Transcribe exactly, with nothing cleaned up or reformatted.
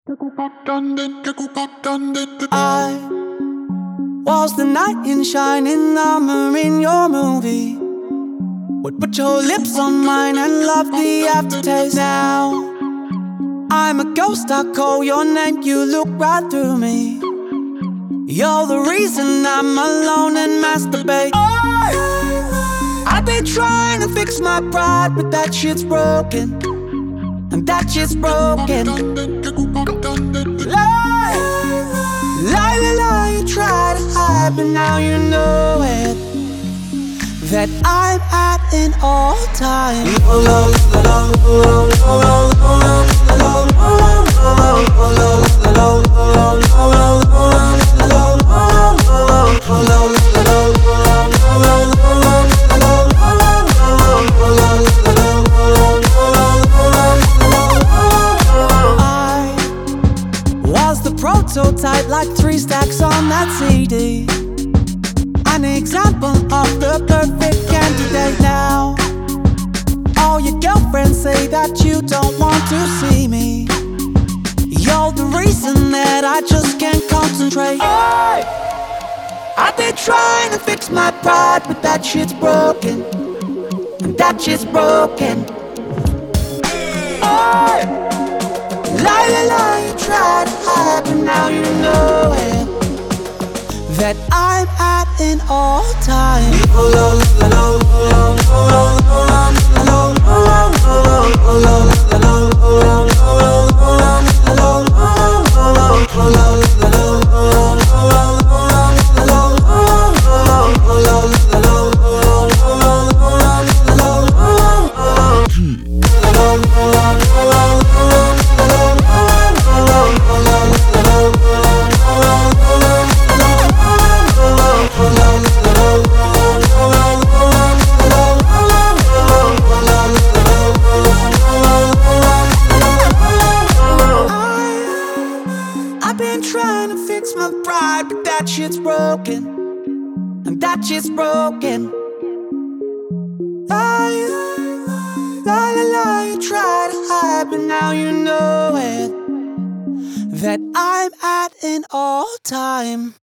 I was the knight in shining armor in your movie. Would put your lips on mine and love the aftertaste. Now I'm a ghost, I call your name, you look right through me. You're the reason I'm alone and masturbate. I, I've been trying to fix my pride, but that shit's broken. And that shit's broken. Lie, lie, lie, lie, you try to hide, but now you know it, that I'm at an all-time. Prototype like three stacks on that C D. An example of the perfect candidate. Now all your girlfriends say that you don't want to see me. You're the reason that I just can't concentrate. Hey! I've been trying to fix my pride, but that shit's broken. And that shit's broken. Hey! Lie, lie, lie, you try to hide, but now you know it, that I'm at an all-time. Trying to fix my pride, but that shit's broken. And that shit's broken. Lie, lie, lie, lie, you try to hide, but now you know it, that I'm at an all-time.